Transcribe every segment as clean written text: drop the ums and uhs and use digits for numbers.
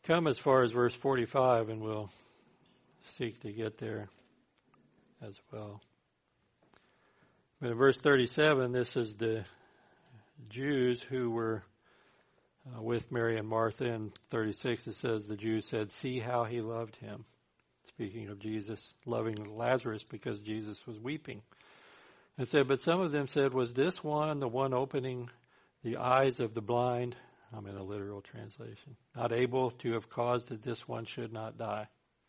come as far as verse 45, and we'll seek to get there as well. But in verse 37, this is the Jews who were with Mary and Martha. In 36, it says the Jews said, "See how he loved him." Speaking of Jesus loving Lazarus because Jesus was weeping. It said, but some of them said, "Was this one the one opening the eyes of the blind?" I'm in a literal translation. "Not able to have caused that this one should not die."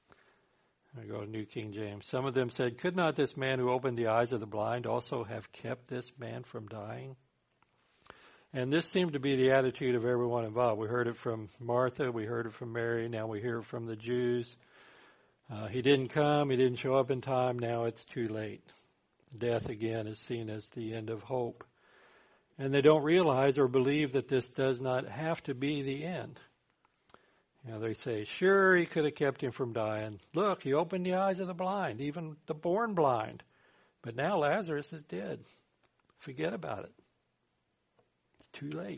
I go to New King James. Some of them said, "Could not this man who opened the eyes of the blind also have kept this man from dying?" And this seemed to be the attitude of everyone involved. We heard it from Martha. We heard it from Mary. Now we hear it from the Jews. He didn't come. He didn't show up in time. Now it's too late. Death again is seen as the end of hope. And they don't realize or believe that this does not have to be the end. They say, sure, he could have kept him from dying. Look, he opened the eyes of the blind, even the born blind. But now Lazarus is dead. Forget about it. It's too late.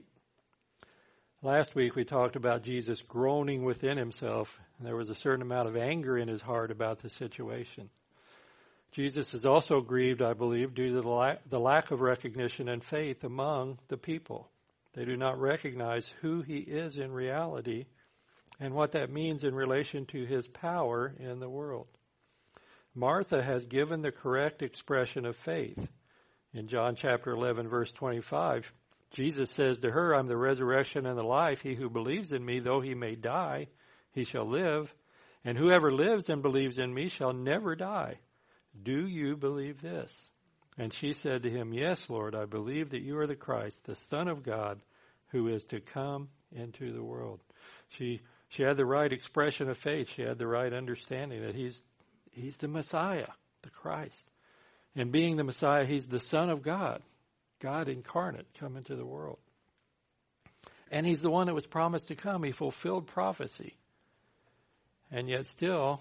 Last week we talked about Jesus groaning within himself. There was a certain amount of anger in his heart about the situation. Jesus is also grieved, I believe, due to the lack of recognition and faith among the people. They do not recognize who he is in reality and what that means in relation to his power in the world. Martha has given the correct expression of faith. In John chapter 11, verse 25, Jesus says to her, "I'm the resurrection and the life. He who believes in me, though he may die, he shall live. And whoever lives and believes in me shall never die. Do you believe this?" And she said to him, "Yes, Lord, I believe that you are the Christ, the Son of God, who is to come into the world." She had the right expression of faith. She had the right understanding that he's the Messiah, the Christ. And being the Messiah, he's the Son of God, God incarnate, come into the world. And he's the one that was promised to come. He fulfilled prophecy. And yet still,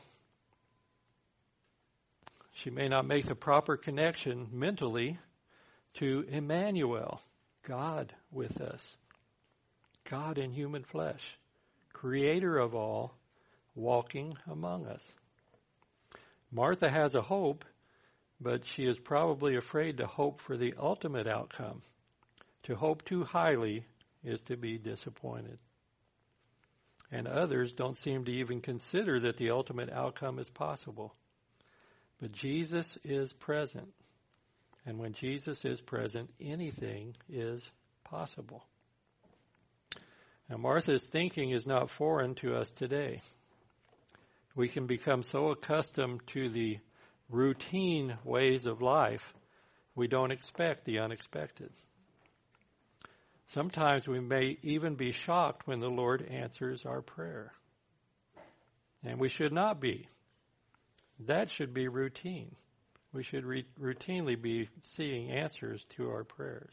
she may not make the proper connection mentally to Emmanuel, God with us, God in human flesh, creator of all, walking among us. Martha has a hope, but she is probably afraid to hope for the ultimate outcome. To hope too highly is to be disappointed. And others don't seem to even consider that the ultimate outcome is possible. But Jesus is present. And when Jesus is present, anything is possible. Now, Martha's thinking is not foreign to us today. We can become so accustomed to the routine ways of life, we don't expect the unexpected. Sometimes we may even be shocked when the Lord answers our prayer. And we should not be. That should be routine. We should routinely be seeing answers to our prayers.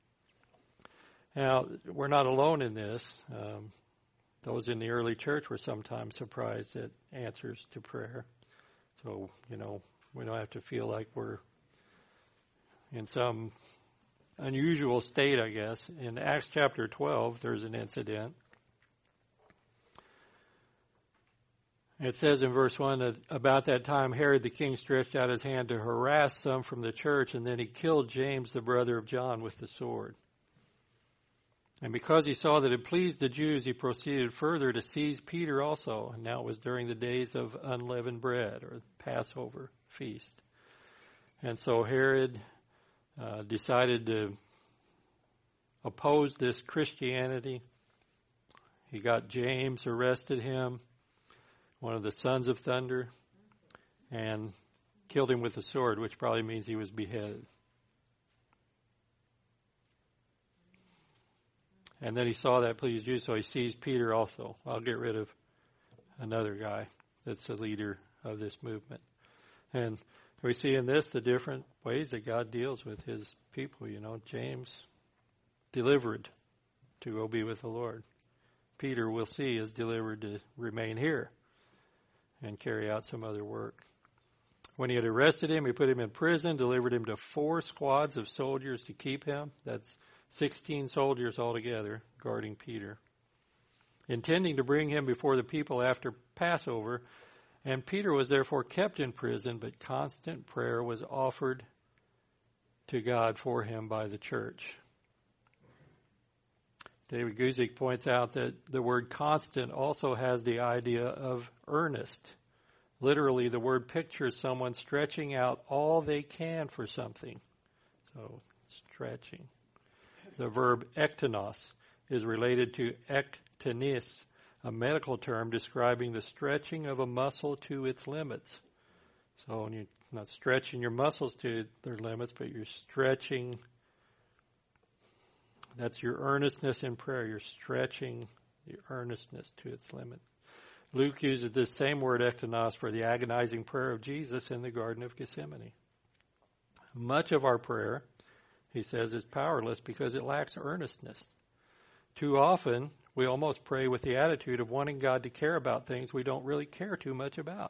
Now, we're not alone in this. Those in the early church were sometimes surprised at answers to prayer. So, we don't have to feel like we're in some unusual state, I guess. In Acts chapter 12, there's an incident. It says in verse 1 that about that time Herod the king stretched out his hand to harass some from the church, and then he killed James, the brother of John, with the sword. And because he saw that it pleased the Jews, he proceeded further to seize Peter also. And now it was during the days of unleavened bread, or Passover feast. And so Herod decided to oppose this Christianity. He got James, arrested him, one of the sons of thunder, and killed him with a sword, which probably means he was beheaded. And then he saw that pleased Jews, so he seized Peter also. I'll get rid of another guy that's the leader of this movement. And we see in this the different ways that God deals with his people. James delivered to go be with the Lord. Peter, we'll see, is delivered to remain here and carry out some other work. When he had arrested him, he put him in prison, delivered him to 4 squads of soldiers to keep him. That's 16 soldiers altogether guarding Peter. intending to bring him before the people after Passover. And Peter was therefore kept in prison, but constant prayer was offered to God for him by the church. David Guzik points out that the word constant also has the idea of earnest. Literally, the word pictures someone stretching out all they can for something. So, stretching. The verb ektenos is related to ektenis, a medical term describing the stretching of a muscle to its limits. So you're not stretching your muscles to their limits, but you're stretching. That's your earnestness in prayer. You're stretching your earnestness to its limit. Luke uses this same word ektenos for the agonizing prayer of Jesus in the Garden of Gethsemane. Much of our prayer, he says, is powerless because it lacks earnestness. Too often, we almost pray with the attitude of wanting God to care about things we don't really care too much about.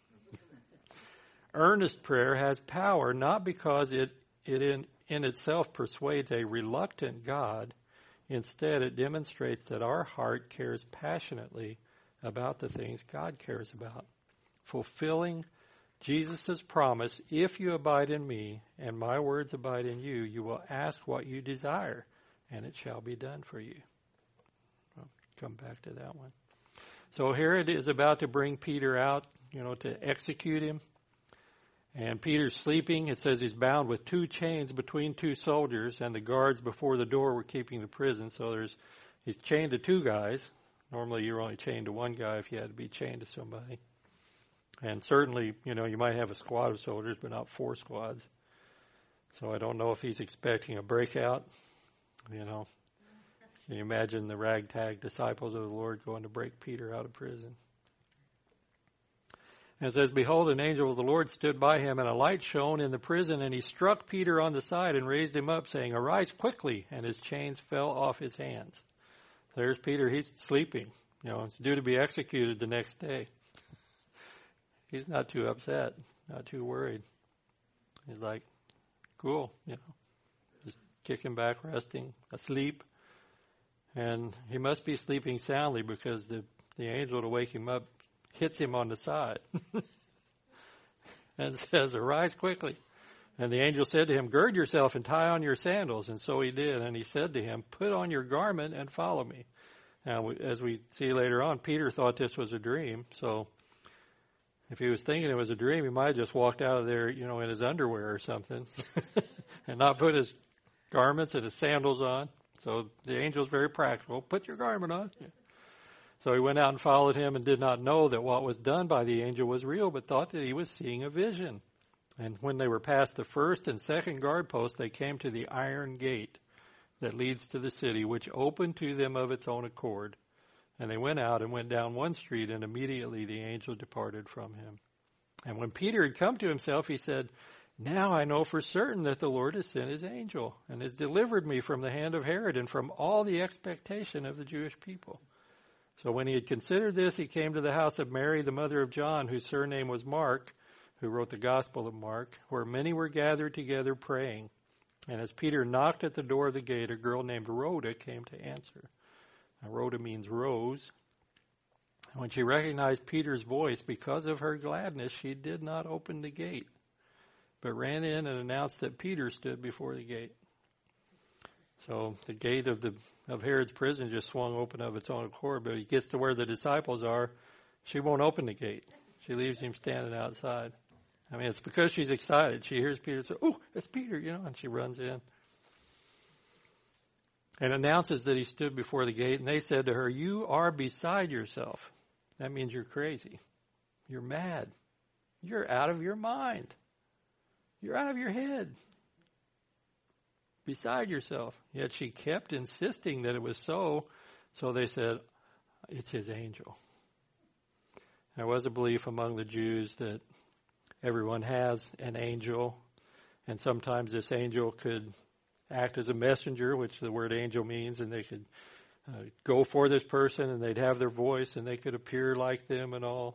Earnest prayer has power not because it in itself persuades a reluctant God. Instead, it demonstrates that our heart cares passionately about the things God cares about. Fulfilling Jesus' promise, if you abide in me and my words abide in you, you will ask what you desire, and it shall be done for you. I'll come back to that one. So Herod is about to bring Peter out, to execute him. And Peter's sleeping. It says he's bound with 2 chains between 2 soldiers, and the guards before the door were keeping the prison. So he's chained to 2 guys. Normally you're only chained to 1 guy if you had to be chained to somebody. And certainly, you might have a squad of soldiers, but not 4 squads. So I don't know if he's expecting a breakout. Can you imagine the ragtag disciples of the Lord going to break Peter out of prison? And it says, behold, an angel of the Lord stood by him, and a light shone in the prison, and he struck Peter on the side and raised him up, saying, arise quickly, and his chains fell off his hands. There's Peter, he's sleeping. It's due to be executed the next day. He's not too upset, not too worried. He's like, cool, just kicking back, resting, asleep. And he must be sleeping soundly because the angel to wake him up hits him on the side and says, arise quickly. And the angel said to him, gird yourself and tie on your sandals. And so he did. And he said to him, put on your garment and follow me. Now, as we see later on, Peter thought this was a dream. So if he was thinking it was a dream, he might have just walked out of there, in his underwear or something and not put his garments and his sandals on. So the angel's very practical. Put your garment on. So he went out and followed him and did not know that what was done by the angel was real, but thought that he was seeing a vision. And when they were past the first and second guard posts, they came to the iron gate that leads to the city, which opened to them of its own accord. And they went out and went down one street, and immediately the angel departed from him. And when Peter had come to himself, he said, now I know for certain that the Lord has sent his angel and has delivered me from the hand of Herod and from all the expectation of the Jewish people. So when he had considered this, he came to the house of Mary, the mother of John, whose surname was Mark, who wrote the Gospel of Mark, where many were gathered together praying. And as Peter knocked at the door of the gate, a girl named Rhoda came to answer. Now, Rhoda means rose. And when she recognized Peter's voice, because of her gladness, she did not open the gate, but ran in and announced that Peter stood before the gate. So the gate of Herod's prison just swung open of its own accord, but he gets to where the disciples are. She won't open the gate. She leaves him standing outside. I mean, it's because she's excited. She hears Peter say, oh, it's Peter, and she runs in and announces that he stood before the gate. And they said to her, you are beside yourself. That means you're crazy. You're mad. You're out of your mind. You're out of your head. Beside yourself. Yet she kept insisting that it was so. So they said, it's his angel. There was a belief among the Jews that everyone has an angel, and sometimes this angel could act as a messenger, which the word angel means, and they could go for this person, and they'd have their voice, and they could appear like them and all.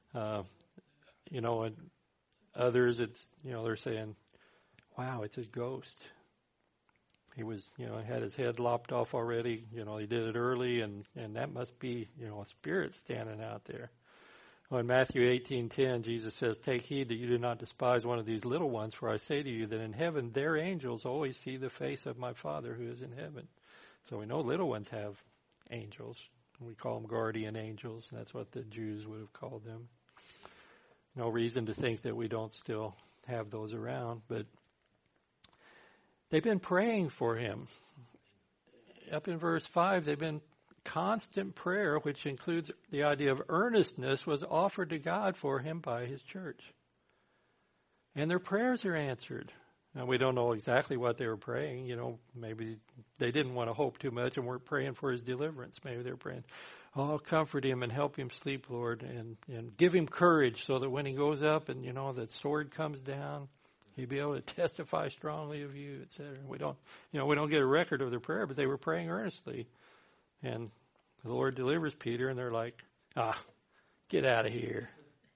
And others, it's, they're saying, wow, it's his ghost. He was, had his head lopped off already. He did it early, and that must be, a spirit standing out there. Well, in Matthew 18:10, Jesus says, "Take heed that you do not despise one of these little ones, for I say to you that in heaven their angels always see the face of my Father who is in heaven." So we know little ones have angels. We call them guardian angels. That's what the Jews would have called them. No reason to think that we don't still have those around, but they've been praying for him. Up in verse 5, they've been constant prayer, which includes the idea of earnestness, was offered to God for him by his church. And their prayers are answered. Now, we don't know exactly what they were praying. Maybe they didn't want to hope too much and weren't praying for his deliverance. Maybe they were praying, "Oh, comfort him and help him sleep, Lord, and give him courage so that when he goes up and, that sword comes down, he'll be able to testify strongly of you," etc. We don't get a record of their prayer, but they were praying earnestly. And the Lord delivers Peter, and they're like, get out of here.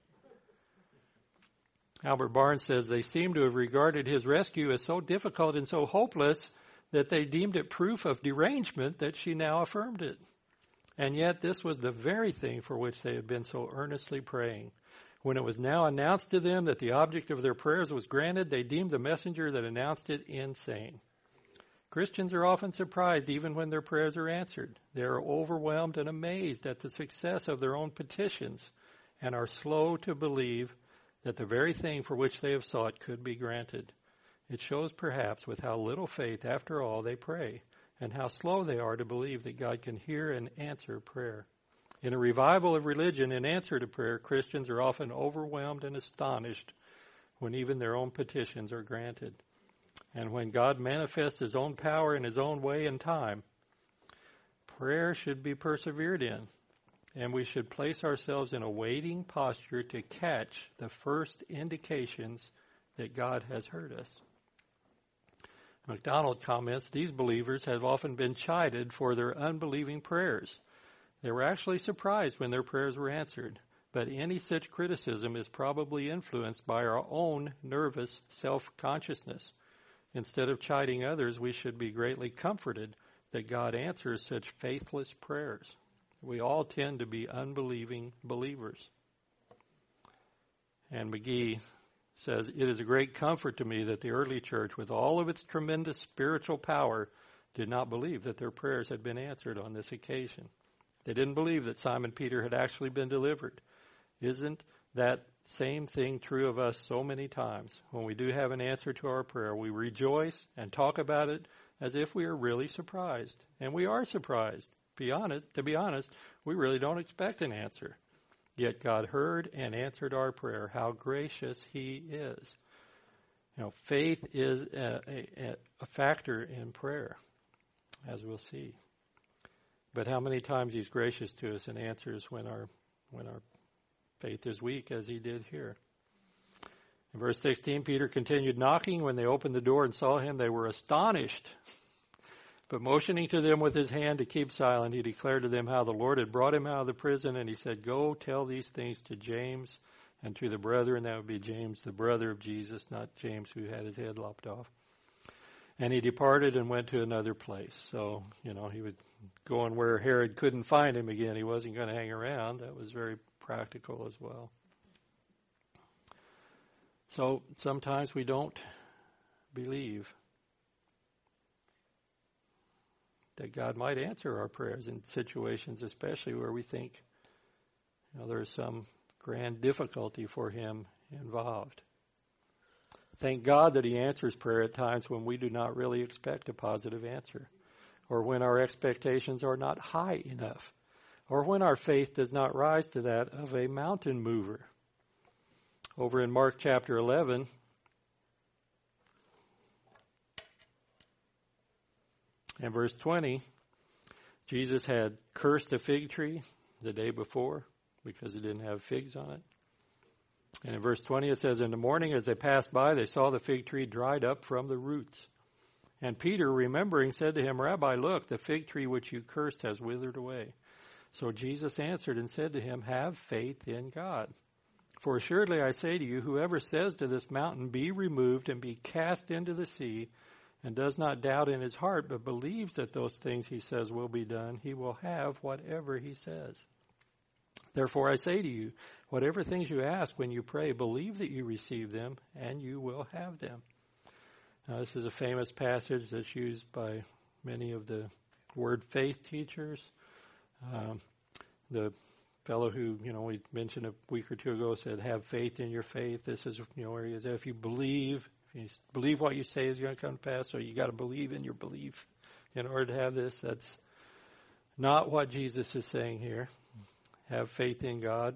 Albert Barnes says they seem to have regarded his rescue as so difficult and so hopeless that they deemed it proof of derangement that she now affirmed it. And yet this was the very thing for which they had been so earnestly praying. When it was now announced to them that the object of their prayers was granted, they deemed the messenger that announced it insane. Christians are often surprised even when their prayers are answered. They are overwhelmed and amazed at the success of their own petitions and are slow to believe that the very thing for which they have sought could be granted. It shows perhaps with how little faith, after all, they pray, and how slow they are to believe that God can hear and answer prayer. In a revival of religion in answer to prayer, Christians are often overwhelmed and astonished when even their own petitions are granted. And when God manifests his own power in his own way and time, prayer should be persevered in, and we should place ourselves in a waiting posture to catch the first indications that God has heard us. MacDonald comments, these believers have often been chided for their unbelieving prayers. They were actually surprised when their prayers were answered, but any such criticism is probably influenced by our own nervous self-consciousness. Instead of chiding others, we should be greatly comforted that God answers such faithless prayers. We all tend to be unbelieving believers. And McGee says, "It is a great comfort to me that the early church, with all of its tremendous spiritual power, did not believe that their prayers had been answered on this occasion. They didn't believe that Simon Peter had actually been delivered. Isn't that same thing true of us so many times? When we do have an answer to our prayer, we rejoice and talk about it as if we are really surprised. And we are surprised. To be honest, we really don't expect an answer. Yet God heard and answered our prayer. How gracious he is." Faith is a factor in prayer, as we'll see. But how many times he's gracious to us and answers when our faith is weak, as he did here. In verse 16, Peter continued knocking. When they opened the door and saw him, they were astonished. But motioning to them with his hand to keep silent, he declared to them how the Lord had brought him out of the prison, and he said, "Go tell these things to James and to the brethren." That would be James, the brother of Jesus, not James who had his head lopped off. And he departed and went to another place. So, he was going where Herod couldn't find him again. He wasn't going to hang around. That was very practical as well. So sometimes we don't believe that God might answer our prayers in situations, especially where we think there's some grand difficulty for him involved. Thank God that he answers prayer at times when we do not really expect a positive answer, or when our expectations are not high enough, or when our faith does not rise to that of a mountain mover. Over in Mark chapter 11, and verse 20, Jesus had cursed a fig tree the day before because it didn't have figs on it. And in verse 20 it says, "In the morning as they passed by, they saw the fig tree dried up from the roots. And Peter, remembering, said to him, 'Rabbi, look, the fig tree which you cursed has withered away.' So Jesus answered and said to him, 'Have faith in God. For assuredly I say to you, whoever says to this mountain, 'Be removed and be cast into the sea,' and does not doubt in his heart, but believes that those things he says will be done, he will have whatever he says. Therefore I say to you, whatever things you ask when you pray, believe that you receive them, and you will have them. Now, this is a famous passage that's used by many of the word faith teachers. The fellow who, we mentioned a week or two ago said, have faith in your faith. This is, where he is. If you believe what you say is going to come to pass, so you got to believe in your belief in order to have this. That's not what Jesus is saying here. Have faith in God.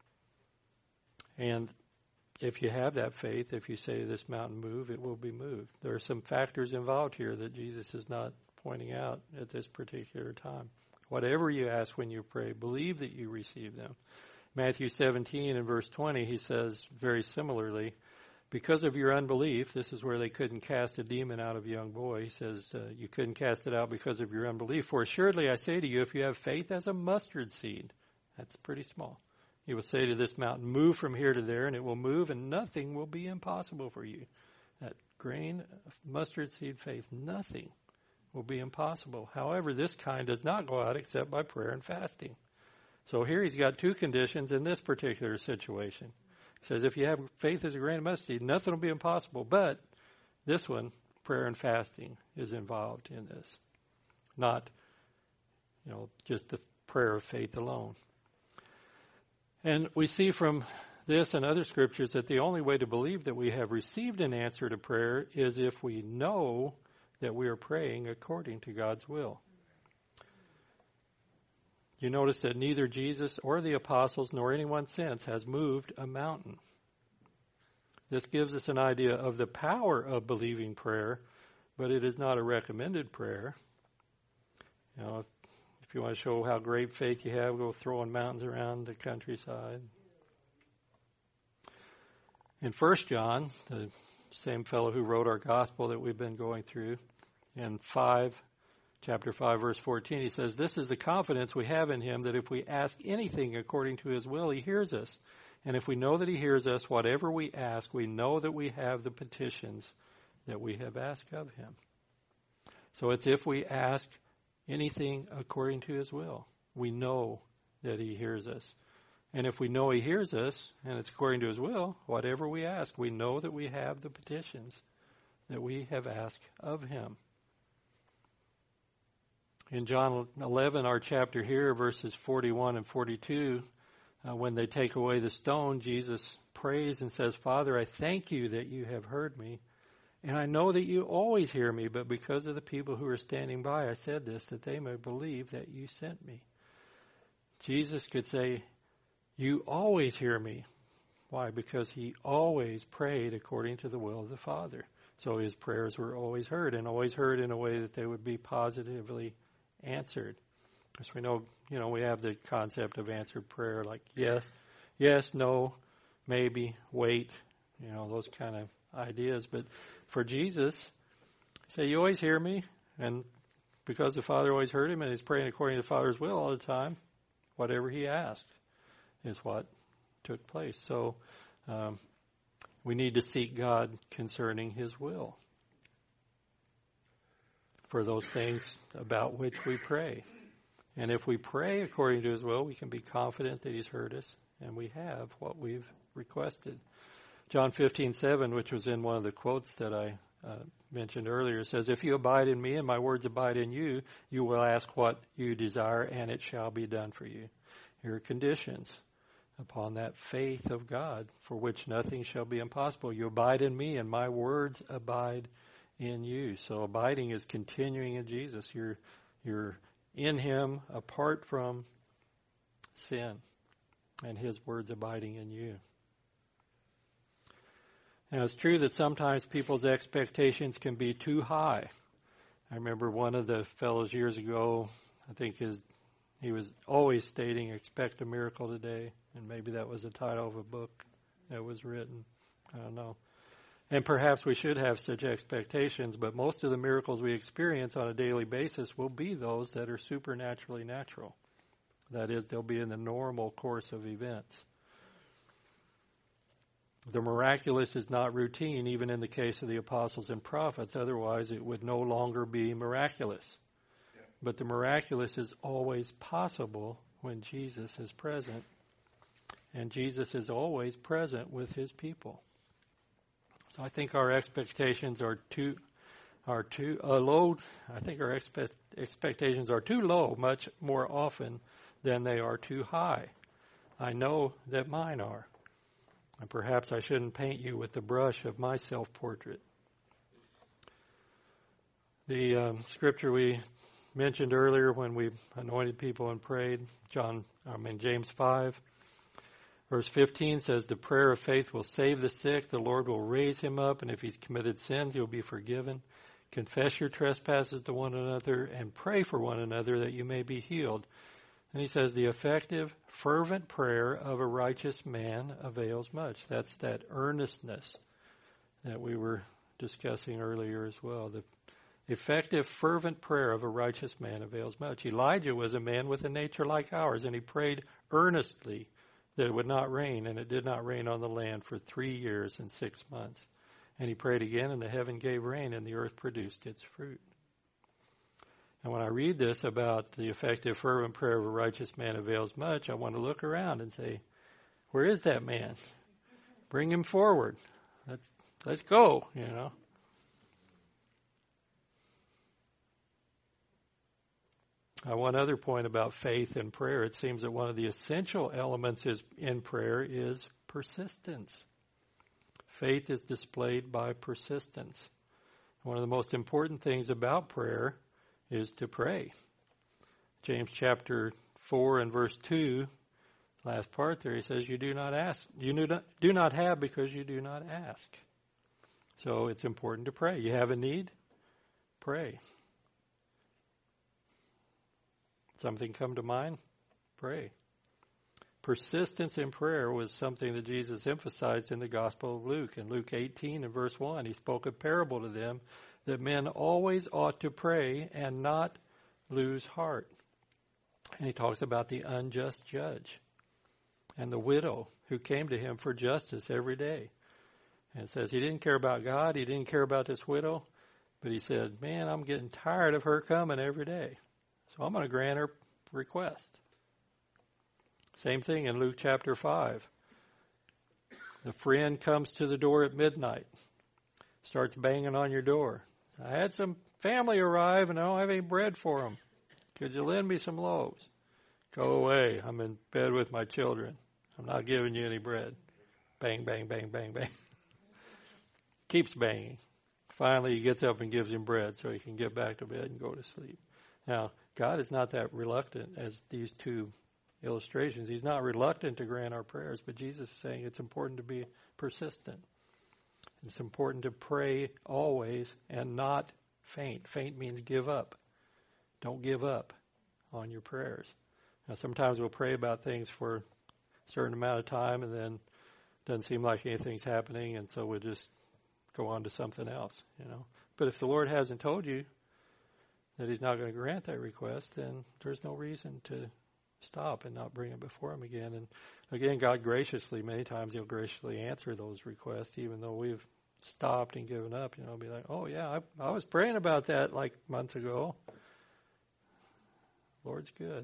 And if you have that faith, if you say to this mountain move, it will be moved. There are some factors involved here that Jesus is not pointing out at this particular time. Whatever you ask when you pray, believe that you receive them. Matthew 17 and verse 20, he says very similarly, because of your unbelief, this is where they couldn't cast a demon out of a young boy. He says, you couldn't cast it out because of your unbelief. For assuredly I say to you, if you have faith as a mustard seed, that's pretty small, you will say to this mountain, move from here to there, and it will move, and nothing will be impossible for you. That grain of mustard seed faith, nothing will be impossible. However, this kind does not go out except by prayer and fasting. So here he's got two conditions in this particular situation. He says, if you have faith as a grain of mustard seed, nothing will be impossible. But this one, prayer and fasting, is involved in this. Not, just the prayer of faith alone. And we see from this and other scriptures that the only way to believe that we have received an answer to prayer is if we know that we are praying according to God's will. You notice that neither Jesus or the apostles nor anyone since has moved a mountain. This gives us an idea of the power of believing prayer, but it is not a recommended prayer. If you want to show how great faith you have, go throwing mountains around the countryside. In 1 John, the same fellow who wrote our gospel that we've been going through, in chapter 5, verse 14, he says, this is the confidence we have in him, that if we ask anything according to his will, he hears us. And if we know that he hears us, whatever we ask, we know that we have the petitions that we have asked of him. So it's if we ask anything according to his will, we know that he hears us. And if we know he hears us, and it's according to his will, whatever we ask, we know that we have the petitions that we have asked of him. In John 11, our chapter here, verses 41 and 42, when they take away the stone, Jesus prays and says, Father, I thank you that you have heard me, and I know that you always hear me, but because of the people who are standing by, I said this, that they may believe that you sent me. Jesus could say, you always hear me. Why? Because he always prayed according to the will of the Father. So his prayers were always heard, and always heard in a way that they would be positively answered. As we know, we have the concept of answered prayer, like yes, no, maybe, wait, those kind of ideas. But for Jesus, say, you always hear me, and because the Father always heard him, and he's praying according to the Father's will all the time, whatever he asked is what took place. So we need to seek God concerning his will for those things about which we pray. And if we pray according to his will, we can be confident that he's heard us, and we have what we've requested. John 15:7, which was in one of the quotes that I mentioned earlier, says, if you abide in me and my words abide in you, you will ask what you desire, and it shall be done for you. Here are conditions upon that faith of God, for which nothing shall be impossible. You abide in me, and my words abide in you. So abiding is continuing in Jesus. You're in him apart from sin, and his words abiding in you. Now, it's true that sometimes people's expectations can be too high. I remember one of the fellows years ago, I think he was always stating, expect a miracle today. And maybe that was the title of a book that was written. I don't know. And perhaps we should have such expectations, but most of the miracles we experience on a daily basis will be those that are supernaturally natural. That is, they'll be in the normal course of events. The miraculous is not routine, even in the case of the apostles and prophets. Otherwise, it would no longer be miraculous. Yeah. But the miraculous is always possible when Jesus is present. And Jesus is always present with his people. So I think our expectations are too low. I think our expectations are too low much more often than they are too high. I know that mine are. And perhaps I shouldn't paint you with the brush of my self-portrait. The scripture we mentioned earlier when we anointed people and prayed, James 5, verse 15 says, the prayer of faith will save the sick, the Lord will raise him up, and if he's committed sins, he'll be forgiven. Confess your trespasses to one another and pray for one another that you may be healed. And he says, the effective, fervent prayer of a righteous man avails much. That's that earnestness that we were discussing earlier as well. The effective, fervent prayer of a righteous man avails much. Elijah was a man with a nature like ours, and he prayed earnestly that it would not rain, and it did not rain on the land for 3 years and 6 months. And he prayed again, and the heaven gave rain, and the earth produced its fruit. And when I read this about the effective, fervent prayer of a righteous man avails much, I want to look around and say, where is that man? Bring him forward. Let's go, you know. One other point about faith and prayer, it seems that one of the essential elements in prayer is persistence. Faith is displayed by persistence. One of the most important things about prayer is to pray. James chapter 4 and verse 2, last part there, he says, you do not ask. You do not have because you do not ask. So it's important to pray. You have a need? Pray. Something come to mind? Pray. Persistence in prayer was something that Jesus emphasized in the Gospel of Luke. In Luke 18 and verse 1, he spoke a parable to them that men always ought to pray and not lose heart. And he talks about the unjust judge and the widow who came to him for justice every day. And it says he didn't care about God, he didn't care about this widow, but he said, man, I'm getting tired of her coming every day, so I'm going to grant her request. Same thing in Luke chapter 5. The friend comes to the door at midnight, starts banging on your door. I had some family arrive and I don't have any bread for them. Could you lend me some loaves? Go away. I'm in bed with my children. I'm not giving you any bread. Bang, bang, bang, bang, bang. Keeps banging. Finally, he gets up and gives him bread so he can get back to bed and go to sleep. Now, God is not that reluctant as these two illustrations. He's not reluctant to grant our prayers, but Jesus is saying it's important to be persistent. It's important to pray always and not faint. Faint means give up. Don't give up on your prayers. Now, sometimes we'll pray about things for a certain amount of time and then it doesn't seem like anything's happening, and so we'll just go on to something else, you know. But if the Lord hasn't told you that he's not going to grant that request, then there's no reason to stop and not bring it before him again. And again, God graciously, many times he'll graciously answer those requests, even though we've stopped and given up. You know, be like, oh yeah, I was praying about that like months ago. Lord's good.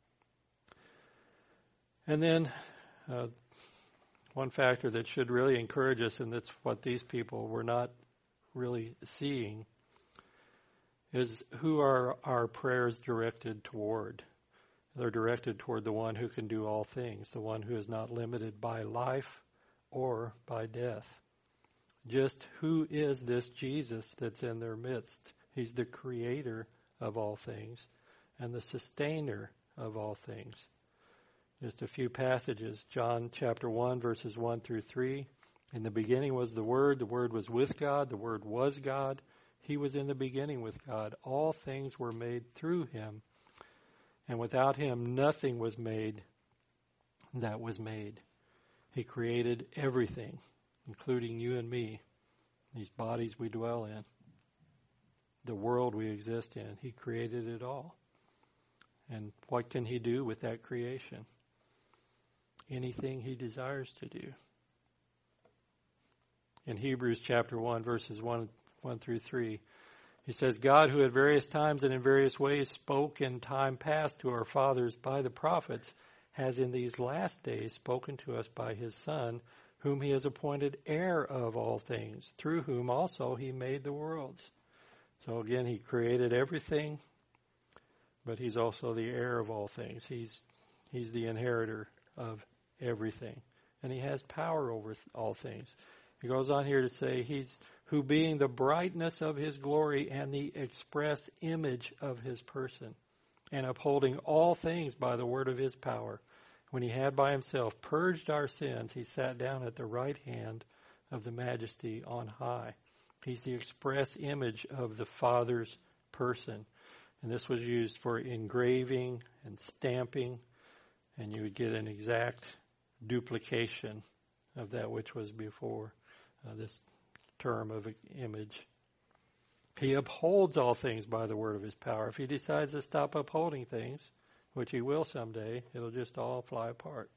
And then one factor that should really encourage us, and that's what these people were not really seeing, is who are our prayers directed toward. They're directed toward the one who can do all things, the one who is not limited by life or by death. Just who is this Jesus that's in their midst? He's the creator of all things and the sustainer of all things. Just a few passages. John chapter 1, verses 1 through 3. In the beginning was the Word was with God, the Word was God. He was in the beginning with God. All things were made through him, and without him nothing was made that was made. He created everything, including you and me, these bodies we dwell in, the world we exist in. He created it all. And what can he do with that creation? Anything he desires to do. in Hebrews chapter 1, verses 1 through 3. He says, God, who at various times and in various ways spoke in time past to our fathers by the prophets, has in these last days spoken to us by his Son, whom he has appointed heir of all things, through whom also he made the worlds. So again, he created everything, but he's also the heir of all things. He's the inheritor of everything, and he has power over all things. He goes on here to say, he's who being the brightness of his glory and the express image of his person, and upholding all things by the word of his power, when he had by himself purged our sins, he sat down at the right hand of the majesty on high. He's the express image of the Father's person. And this was used for engraving and stamping, and you would get an exact duplication of that which was before. This term of image. He upholds all things by the word of his power. If he decides to stop upholding things, which he will someday, it'll just all fly apart.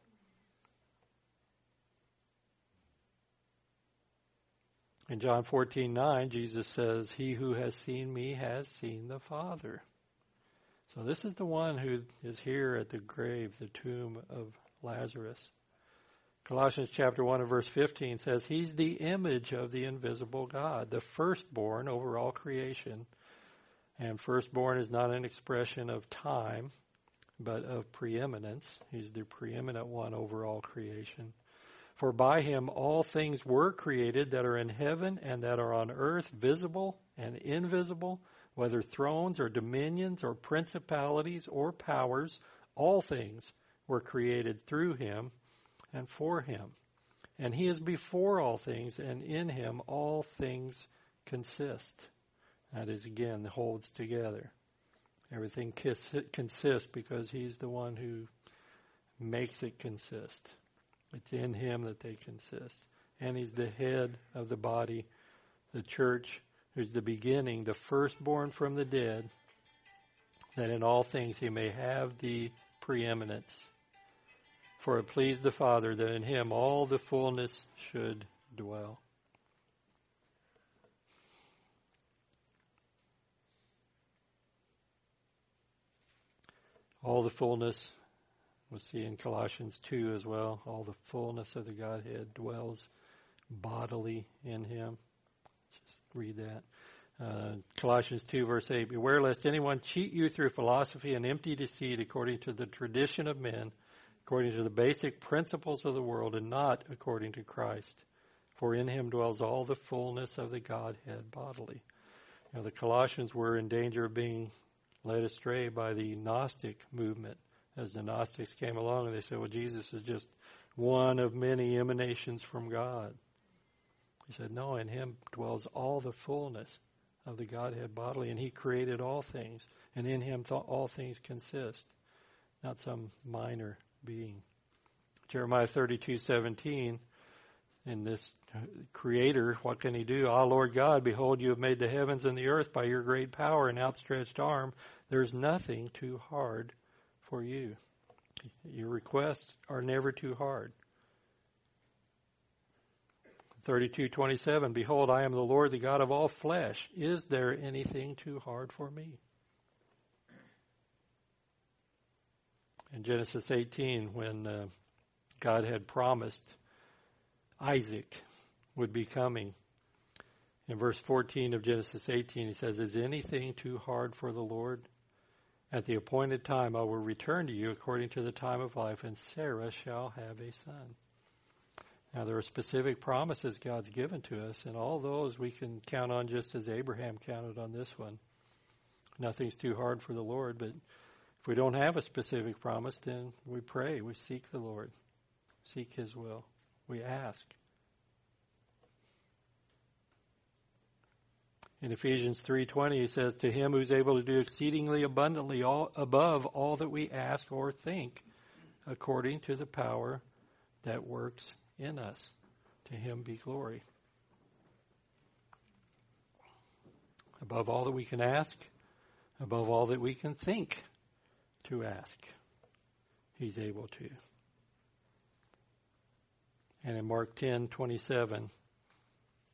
In John 14:9, Jesus says, he who has seen me has seen the Father. So this is the one who is here at the grave, the tomb of Lazarus. Colossians chapter 1 and verse 15 says, he's the image of the invisible God, the firstborn over all creation. And firstborn is not an expression of time, but of preeminence. He's the preeminent one over all creation. For by him all things were created that are in heaven and that are on earth, visible and invisible, whether thrones or dominions or principalities or powers, all things were created through him and for him. And he is before all things, and in him all things consist. That is, again, holds together. Everything consists because he's the one who makes it consist. It's in him that they consist. And he's the head of the body, the church, who's the beginning, the firstborn from the dead, that in all things he may have the preeminence. For it pleased the Father that in him all the fullness should dwell. All the fullness, we'll see in Colossians 2 as well, all the fullness of the Godhead dwells bodily in him. Just read that. Colossians 2 verse 8, beware lest anyone cheat you through philosophy and empty deceit according to the tradition of men, according to the basic principles of the world, and not according to Christ. For in him dwells all the fullness of the Godhead bodily. The Colossians were in danger of being led astray by the Gnostic movement, as the Gnostics came along and they said, well, Jesus is just one of many emanations from God. He said, no, in him dwells all the fullness of the Godhead bodily, and he created all things, and in him all things consist, not some minor being. Jeremiah 32:17, in this creator, what can he do? Ah, Lord God, behold, you have made the heavens and the earth by your great power and outstretched arm. There's nothing too hard for you. Your requests are never too hard. 32:27, behold, I am the Lord, the God of all flesh. Is there anything too hard for me? In Genesis 18, when God had promised Isaac would be coming, in verse 14 of Genesis 18, he says, is anything too hard for the Lord? At the appointed time I will return to you according to the time of life, and Sarah shall have a son. Now, there are specific promises God's given to us, and all those we can count on just as Abraham counted on this one. Nothing's too hard for the Lord, but if we don't have a specific promise, then we pray, we seek the Lord, seek his will, we ask. In Ephesians 3:20, he says, to him who's able to do exceedingly abundantly above all that we ask or think, according to the power that works in us. To him be glory. Above all that we can ask, above all that we can think to ask, he's able to. And in Mark 10:27,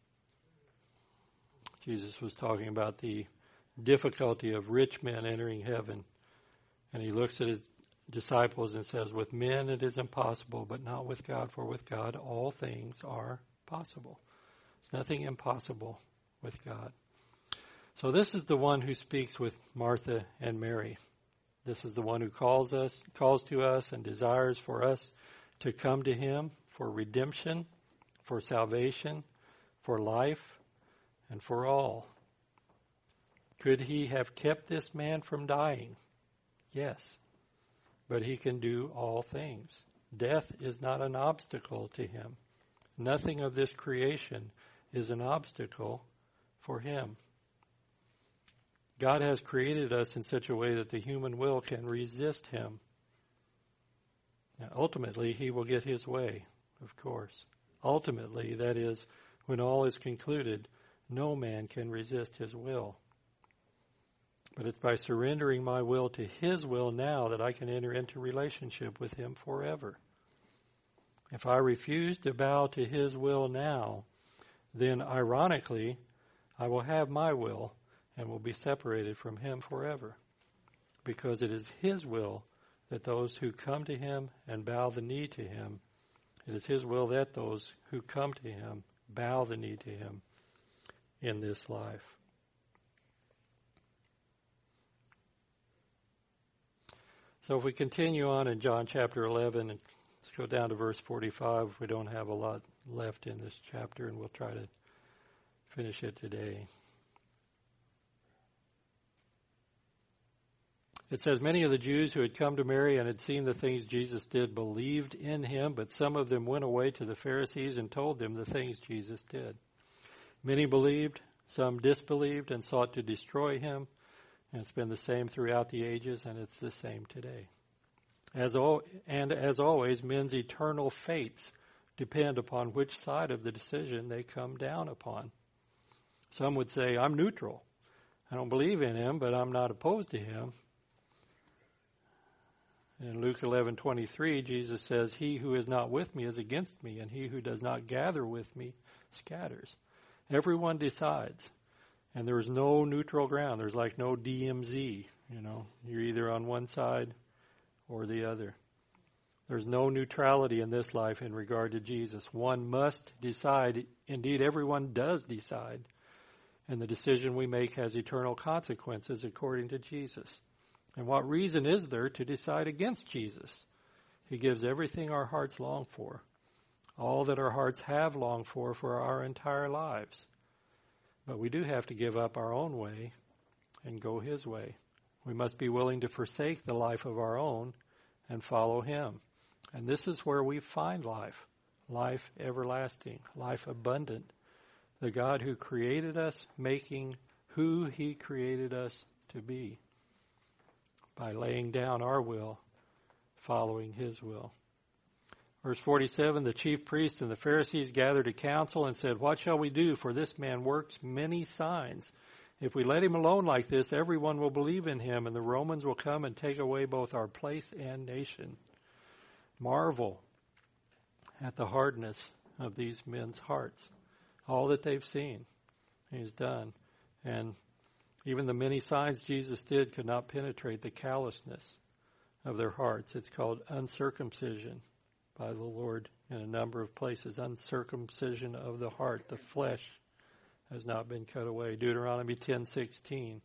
Jesus was talking about the difficulty of rich men entering heaven. And he looks at his disciples and says, with men it is impossible, but not with God, for with God all things are possible. There's nothing impossible with God. So this is the one who speaks with Martha and Mary. This is the one who calls to us and desires for us to come to him for redemption, for salvation, for life, and for all. Could he have kept this man from dying? Yes, but he can do all things. Death is not an obstacle to him. Nothing of this creation is an obstacle for him. God has created us in such a way that the human will can resist him. Now, ultimately, he will get his way, of course. Ultimately, that is, when all is concluded, no man can resist his will. But it's by surrendering my will to his will now that I can enter into relationship with him forever. If I refuse to bow to his will now, then ironically, I will have my will and will be separated from him forever. Because it is his will that those who come to him and bow the knee to him, it is his will that those who come to him bow the knee to him in this life. So if we continue on in John chapter 11, and let's go down to verse 45. We don't have a lot left in this chapter, and we'll try to finish it today. It says, many of the Jews who had come to Mary and had seen the things Jesus did believed in him, but some of them went away to the Pharisees and told them the things Jesus did. Many believed, some disbelieved, and sought to destroy him. And it's been the same throughout the ages, and it's the same today. As always, men's eternal fates depend upon which side of the decision they come down upon. Some would say, I'm neutral. I don't believe in him, but I'm not opposed to him. In Luke 11:23, Jesus says, he who is not with me is against me, and he who does not gather with me scatters. Everyone decides. And there is no neutral ground. There's like no DMZ, You're either on one side or the other. There's no neutrality in this life in regard to Jesus. One must decide. Indeed, everyone does decide. And the decision we make has eternal consequences according to Jesus. And what reason is there to decide against Jesus? He gives everything our hearts long for. All that our hearts have longed for our entire lives. But we do have to give up our own way and go his way. We must be willing to forsake the life of our own and follow him. And this is where we find life, life everlasting, life abundant. The God who created us, making who he created us to be by laying down our will, following his will. Verse 47, the chief priests and the Pharisees gathered a council and said, what shall we do? For this man works many signs. If we let him alone like this, everyone will believe in him, and the Romans will come and take away both our place and nation. Marvel at the hardness of these men's hearts. All that they've seen, he's done. And even the many signs Jesus did could not penetrate the callousness of their hearts. It's called uncircumcision by the Lord in a number of places. Uncircumcision of the heart, the flesh has not been cut away. Deuteronomy 10:16.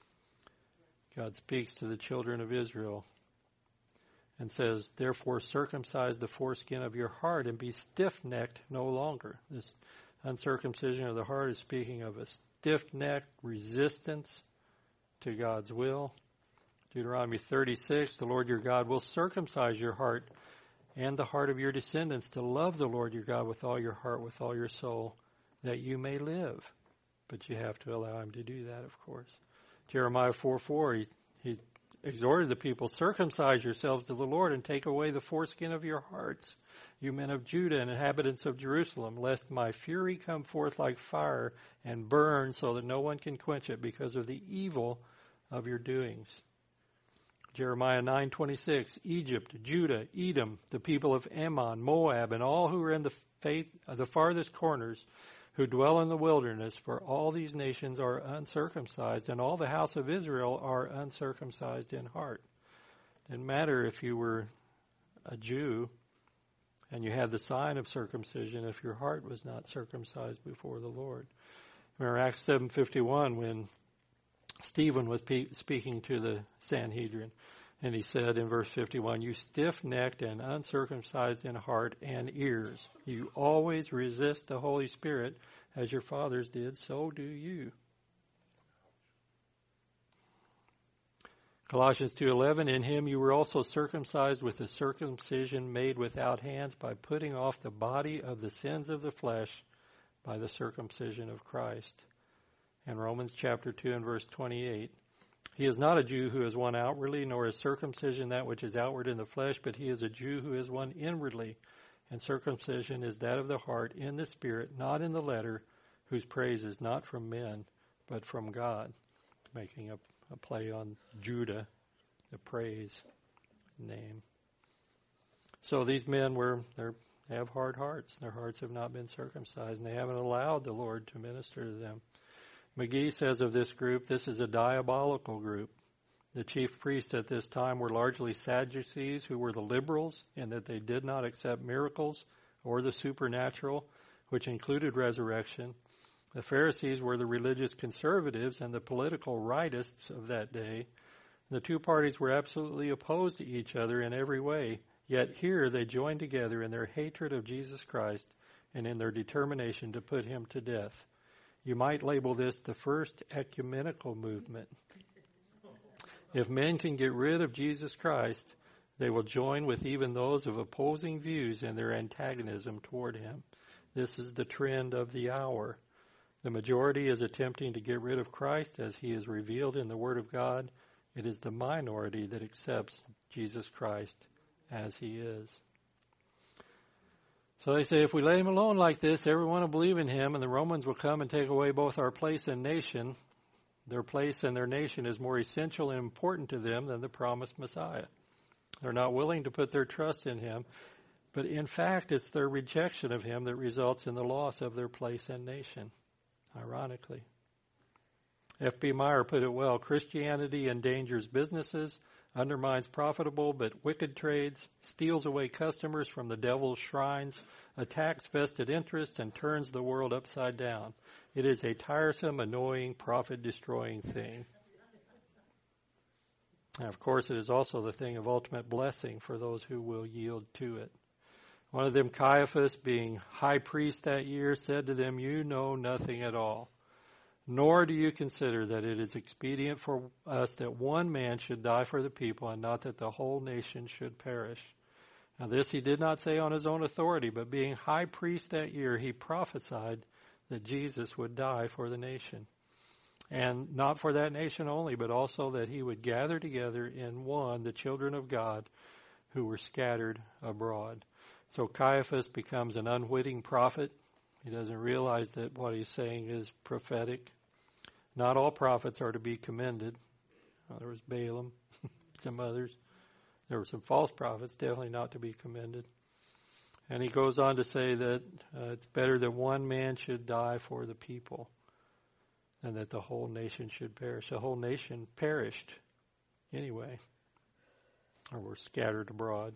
God speaks to the children of Israel and says, therefore circumcise the foreskin of your heart and be stiff-necked no longer. This uncircumcision of the heart is speaking of a stiff-necked resistance to God's will. Deuteronomy 36, the Lord your God will circumcise your heart and the heart of your descendants to love the Lord your God with all your heart, with all your soul, that you may live. But you have to allow him to do that, of course. Jeremiah 4:4, he exhorted the people, circumcise yourselves to the Lord and take away the foreskin of your hearts, you men of Judah and inhabitants of Jerusalem, lest my fury come forth like fire and burn so that no one can quench it because of the evil of your doings. Jeremiah 9:26, Egypt, Judah, Edom, the people of Ammon, Moab, and all who are in the farthest corners, who dwell in the wilderness, for all these nations are uncircumcised, and all the house of Israel are uncircumcised in heart. It didn't matter if you were a Jew and you had the sign of circumcision if your heart was not circumcised before the Lord. Remember Acts 7:51 when Stephen was speaking to the Sanhedrin, and he said in verse 51, "You stiff-necked and uncircumcised in heart and ears, you always resist the Holy Spirit, as your fathers did, so do you." Colossians 2:11, "In him you were also circumcised with a circumcision made without hands, by putting off the body of the sins of the flesh by the circumcision of Christ." And Romans chapter 2 and verse 28, "He is not a Jew who is one outwardly, nor is circumcision that which is outward in the flesh, but he is a Jew who is one inwardly. And circumcision is that of the heart in the spirit, not in the letter, whose praise is not from men, but from God." Making a play on Judah, the praise name. So these men they have hard hearts. Their hearts have not been circumcised, and they haven't allowed the Lord to minister to them. McGee says of this group, this is a diabolical group. The chief priests at this time were largely Sadducees, who were the liberals in that they did not accept miracles or the supernatural, which included resurrection. The Pharisees were the religious conservatives and the political rightists of that day. The two parties were absolutely opposed to each other in every way, yet here they joined together in their hatred of Jesus Christ and in their determination to put him to death. You might label this the first ecumenical movement. If men can get rid of Jesus Christ, they will join with even those of opposing views in their antagonism toward him. This is the trend of the hour. The majority is attempting to get rid of Christ as he is revealed in the Word of God. It is the minority that accepts Jesus Christ as he is. So they say, if we let him alone like this, everyone will believe in him, and the Romans will come and take away both our place and nation. Their place and their nation is more essential and important to them than the promised Messiah. They're not willing to put their trust in him, but in fact, it's their rejection of him that results in the loss of their place and nation, ironically. F.B. Meyer put it well, Christianity endangers businesses, undermines profitable but wicked trades, steals away customers from the devil's shrines, attacks vested interests, and turns the world upside down. It is a tiresome, annoying, profit-destroying thing. And of course, it is also the thing of ultimate blessing for those who will yield to it. One of them, Caiaphas, being high priest that year, said to them, "You know nothing at all. Nor do you consider that it is expedient for us that one man should die for the people, and not that the whole nation should perish." Now this he did not say on his own authority, but being high priest that year, he prophesied that Jesus would die for the nation. And not for that nation only, but also that he would gather together in one the children of God who were scattered abroad. So Caiaphas becomes an unwitting prophet. He doesn't realize that what he's saying is prophetic. Not all prophets are to be commended. There was Balaam, some others. There were some false prophets, definitely not to be commended. And he goes on to say that it's better that one man should die for the people than that the whole nation should perish. The whole nation perished anyway, or were scattered abroad.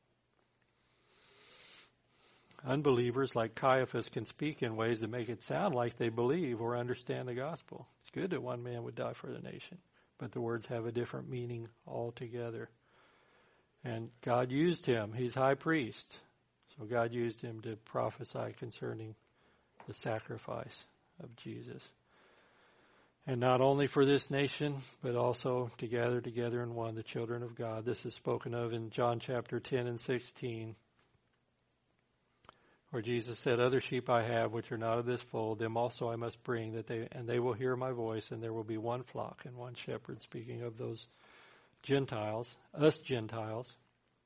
Unbelievers like Caiaphas can speak in ways that make it sound like they believe or understand the gospel. It's good that one man would die for the nation, but the words have a different meaning altogether. And God used him. He's high priest. So God used him to prophesy concerning the sacrifice of Jesus. And not only for this nation, but also to gather together in one the children of God. This is spoken of in John chapter 10 and 16. Where Jesus said, "Other sheep I have which are not of this fold, them also I must bring, that they will hear my voice, and there will be one flock and one shepherd." Speaking of those Gentiles, us Gentiles,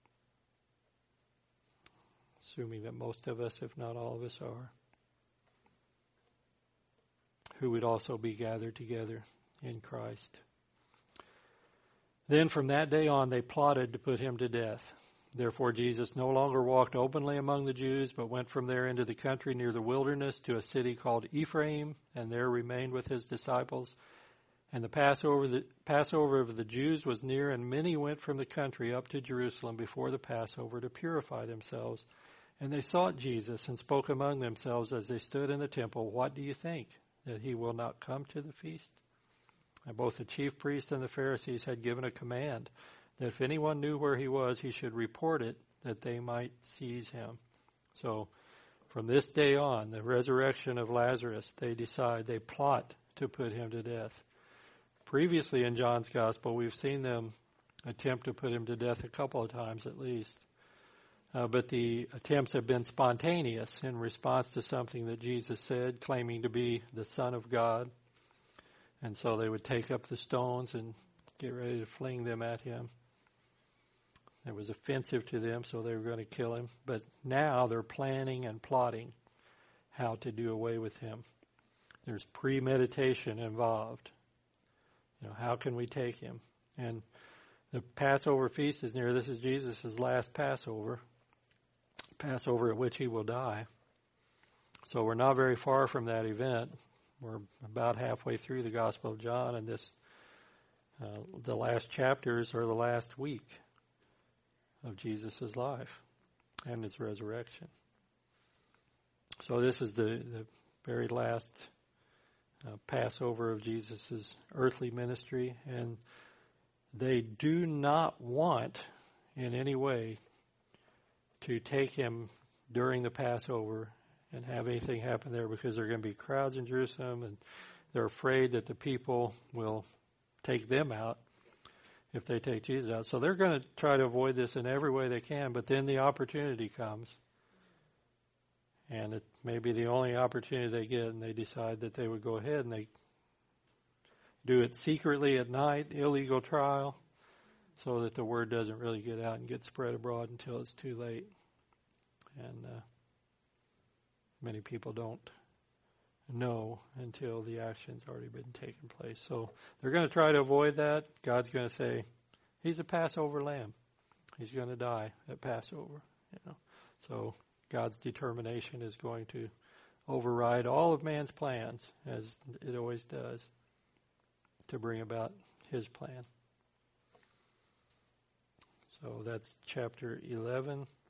assuming that most of us, if not all of us, are, who would also be gathered together in Christ. Then from that day on, they plotted to put him to death. Therefore Jesus no longer walked openly among the Jews, but went from there into the country near the wilderness to a city called Ephraim, and there remained with his disciples. And the Passover of the Jews was near, and many went from the country up to Jerusalem before the Passover to purify themselves. And they sought Jesus and spoke among themselves as they stood in the temple, "What do you think, that he will not come to the feast?" And both the chief priests and the Pharisees had given a command that if anyone knew where he was, he should report it, that they might seize him. So from this day on, the resurrection of Lazarus, they plot to put him to death. Previously in John's Gospel, we've seen them attempt to put him to death a couple of times at least. But the attempts have been spontaneous in response to something that Jesus said, claiming to be the Son of God. And so they would take up the stones and get ready to fling them at him. It was offensive to them, so they were going to kill him. But now they're planning and plotting how to do away with him. There's premeditation involved. How can we take him? And the Passover feast is near. This is Jesus' last Passover at which he will die. So we're not very far from that event. We're about halfway through the Gospel of John, and the last chapters are the last week of Jesus' life and his resurrection. So this is the very last Passover of Jesus' earthly ministry, and they do not want in any way to take him during the Passover and have anything happen there, because there are going to be crowds in Jerusalem, and they're afraid that the people will take them out if they take Jesus out. So they're going to try to avoid this in every way they can, but then the opportunity comes. And it may be the only opportunity they get, and they decide that they would go ahead and they do it secretly at night, illegal trial, so that the word doesn't really get out and get spread abroad until it's too late. And many people don't know until the action's already been taking place. So they're going to try to avoid that. God's going to say, he's a Passover lamb. He's going to die at Passover. So God's determination is going to override all of man's plans, as it always does, to bring about his plan. So that's chapter 11.